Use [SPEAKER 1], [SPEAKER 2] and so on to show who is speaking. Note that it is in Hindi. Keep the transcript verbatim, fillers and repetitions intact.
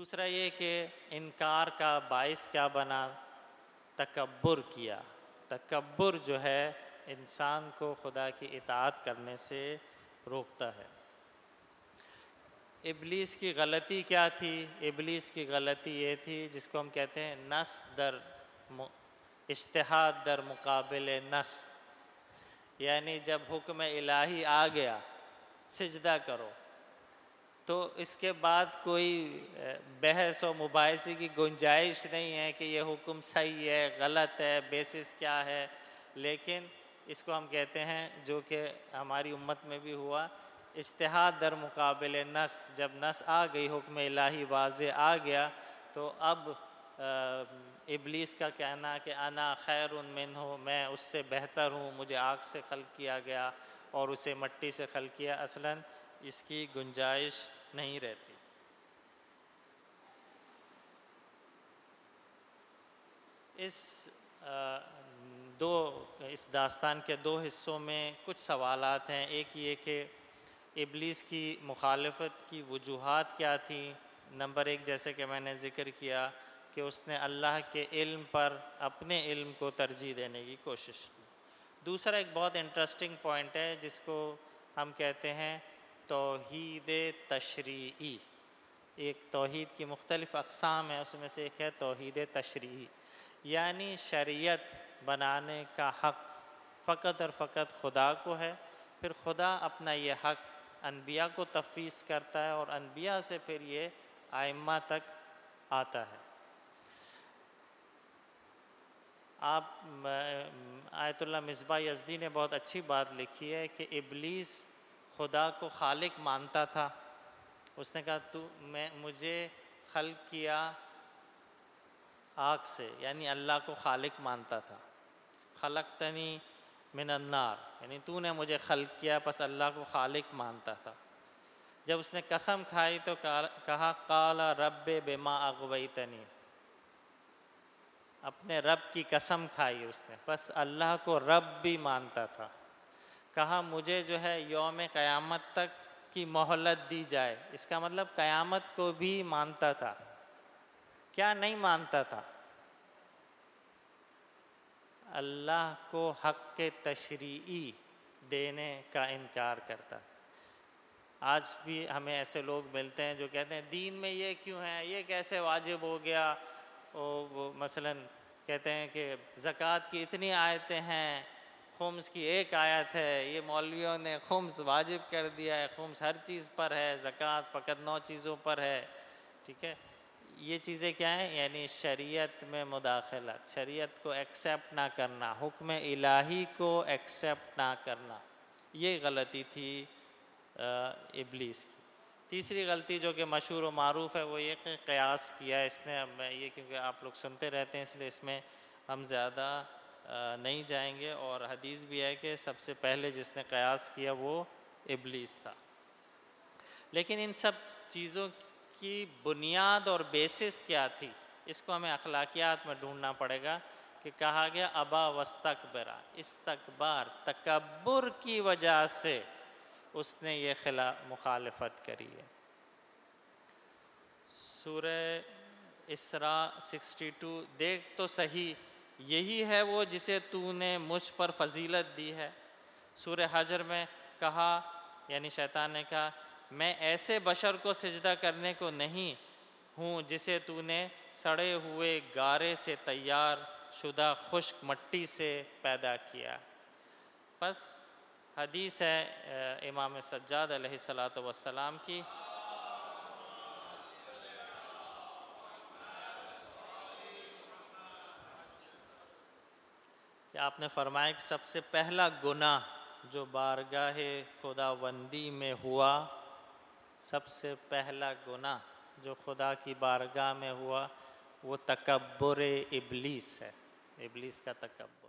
[SPEAKER 1] दूसरा ये कि इनकार का बाइस क्या बना, तकब्बुर किया। तकब्बुर जो है इंसान को खुदा की इताअत करने से रोकता है। इब्लीस की गलती क्या थी? इब्लीस की गलती ये थी जिसको हम कहते हैं नस दर इज्तिहाद दर मुकाबिले नस, यानी जब हुक्म इलाही आ गया सिजदा करो तो इसके बाद कोई बहस और मुबाहिसे की गुंजाइश नहीं है कि ये हुक्म सही है गलत है, बेसिस क्या है। लेकिन इसको हम कहते हैं, जो कि हमारी उम्मत में भी हुआ, इज्तिहाद दर मुकाबिले नस। जब नस आ गई, हुक्म इलाही वाज़े आ गया, तो अब इब्लीस का कहना कि अना खैरुन मिन्हु, मैं उससे बेहतर हूँ, मुझे आग से खल्क़ किया गया और उसे मट्टी से खल्क़ किया, असलन इसकी गुंजाइश नहीं रहती। इस दो इस दास्तान के दो हिस्सों में कुछ सवालात हैं। एक ये कि इब्लीस की मुखालफत की वजूहात क्या थी। नंबर एक, जैसे कि मैंने ज़िक्र किया कि उसने अल्लाह के इल्म पर अपने इल्म को तरजीह देने की कोशिश की। दूसरा एक बहुत इंटरेस्टिंग पॉइंट है जिसको हम कहते हैं तौहीद तशरीई। एक तौहीद की मुख्तलिफ़ अक़साम है, उसमें से एक है तौहीद तशरीई, यानी शरीयत बनाने का हक़ फ़कत और फ़कत खुदा को है। फिर खुदा अपना ये हक़ अनबिया को तफ़वीज़ करता है और अनबिया से फिर ये आइम्मा तक आता है। आप आयतुल्लाह मिसबाह यज़दी ने बहुत अच्छी बात लिखी है कि इब्लीस खुदा को खालिक मानता था। उसने कहा तू मैं मुझे खल्क़ किया आग से, यानी अल्लाह को खालिक मानता था। खलक़तनी मिनन नार, यानी तूने मुझे खल्क़ किया, बस अल्लाह को खालिक मानता था। जब उसने कसम खाई तो कहा काला रब्बे बिमा अग़वैतनी, अपने रब की कसम खाई उसने, बस अल्लाह को रब भी मानता था। कहा मुझे जो है यौम क़यामत तक की मोहलत दी जाए, इसका मतलब क़यामत को भी मानता था। क्या नहीं मानता था? अल्लाह को हक़ तशरीई देने का इनकार करता। आज भी हमें ऐसे लोग मिलते हैं जो कहते हैं दीन में ये क्यों है, ये कैसे वाजिब हो गया। ओ वो मसलन कहते हैं कि ज़कात की इतनी आयतें हैं, खुम्स की एक आयत है, ये मौलवियों ने खुम्स वाजिब कर दिया है, खुम्स हर चीज़ पर है, ज़कात फ़कत नौ चीज़ों पर है। ठीक है, ये चीज़ें क्या हैं? यानी शरीयत में मुदाखलत, शरीयत को एक्सेप्ट ना करना, हुक्म इलाही को एक्सेप्ट ना करना, ये गलती थी इब्लीस की। तीसरी गलती जो कि मशहूर व मारूफ़ है वो ये कि क़यास किया इसने। अब मैं ये, क्योंकि आप लोग सुनते रहते हैं इसलिए इसमें हम ज़्यादा नहीं जाएंगे। और हदीस भी है कि सबसे पहले जिसने क़यास किया वो इब्लीस था। लेकिन इन सब चीज़ों की बुनियाद और बेसिस क्या थी, इसको हमें अखलाकियात में ढूंढना पड़ेगा। कि कहा गया अबा वस्तकबरा, इस्तकबार, तकब्बुर की वजह से उसने ये खिला मुखालफत करी है। सूरह इसरा बासठ देख तो सही, यही है वो जिसे तूने मुझ पर फजीलत दी है। सूरह हजर में कहा, यानी शैतान ने कहा मैं ऐसे बशर को सिजदा करने को नहीं हूँ जिसे तूने सड़े हुए गारे से तैयार शुदा खुश्क मट्टी से पैदा किया। बस हदीस है इमाम सज्जाद अलैहिस्सलातु वस्सलाम की, कि आपने फरमाया कि सबसे पहला गुनाह जो बारगाह खुदावंदी में हुआ, सबसे पहला गुनाह जो खुदा की बारगाह में हुआ वो तकब्बुर इब्लीस है, इब्लीस का तकब्बुर।